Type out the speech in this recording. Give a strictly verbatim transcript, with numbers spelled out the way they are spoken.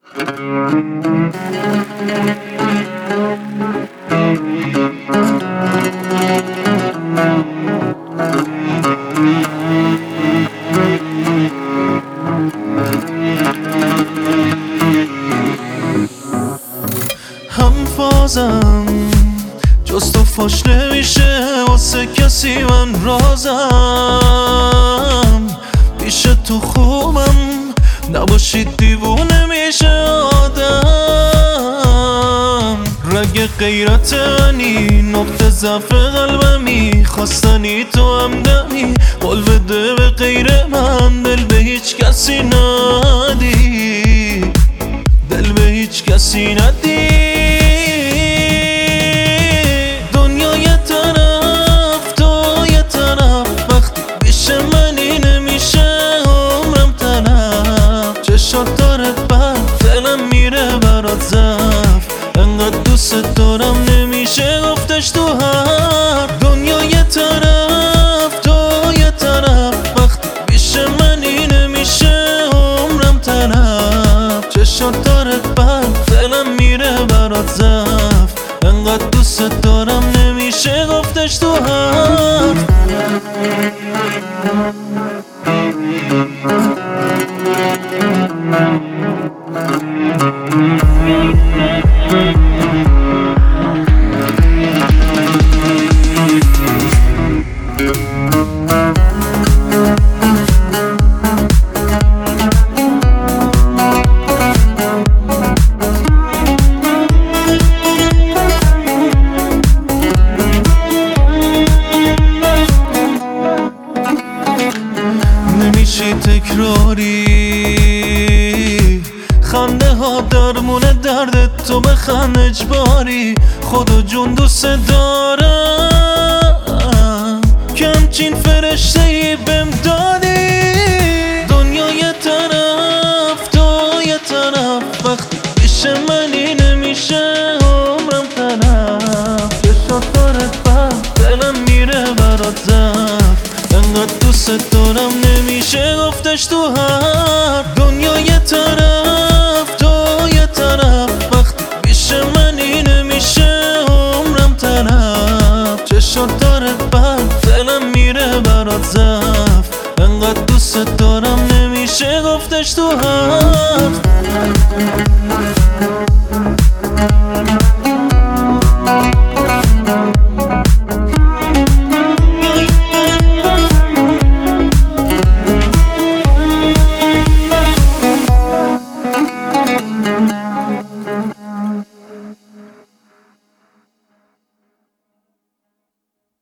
هم فازم جز تو فاش نمیشه واسه کسی من رازم پیش تو خوبم نباشید دیوونه میشه آدم رگ غیرت منی نقطه ضعف قلبمی خواستنی تو همدمی قول بده به غیر من دل به هیچ کسی ندی دل به هیچ کسی ندی دنیا یه طرف تو یه طرف وقتی پیش منی نمیشه عمرم تلف چشات داره بر دلم میره برات زف انقدر دوست دارم نمیشه گفتش تو حرف دنیا یه طرف تو یه طرف وقتی پیش منی نمیشه عمرم تلف چشات داره بر دلم میره برات زف انقدر دوست دارم نمیشه گفتش تو حرف نمیشی تکراری خنده ها درمونه درد تو بخند اجباری خدا جون دوست دارم که همچین فرشته ای بهم دادی دنیا یه طرف تو یه طرف وقتی پیش منی نمیشه عمرم تلف چشات داره بر دلم میره برات زف انقدر دوست دارم نمیشه گفتش تو حرف